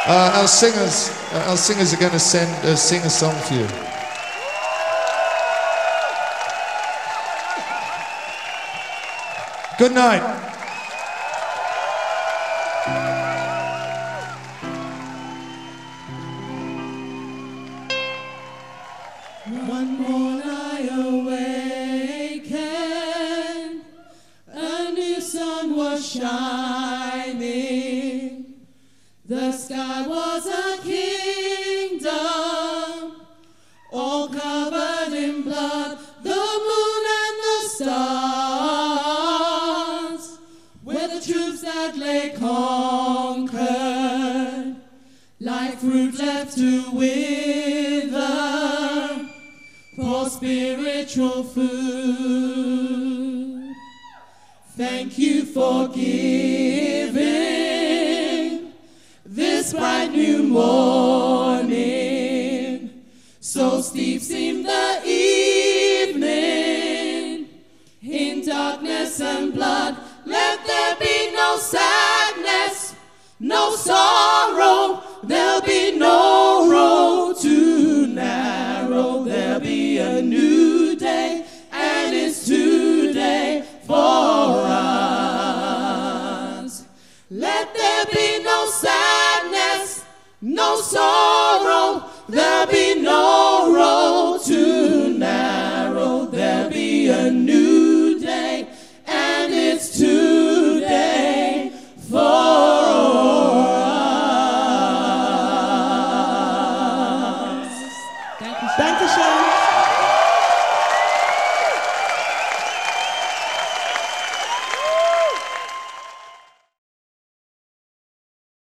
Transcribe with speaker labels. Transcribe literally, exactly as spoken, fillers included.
Speaker 1: Uh, our singers, uh, our singers are going to send uh, sing a song for you. Good night.
Speaker 2: One morn I awakened, a new sun was shining. The sky was a kingdom, all covered in blood, the moon and the stars, where the troops that lay conquered, like fruit left to wither, for spiritual food. Thank you for giving this bright new morning. So steep seemed the evening in darkness and blood. Let there be no sadness, no sorrow. There'll be no road too narrow. There'll be a new day, and it's today for us. Let there be no sadness, no sorrow. There'll be no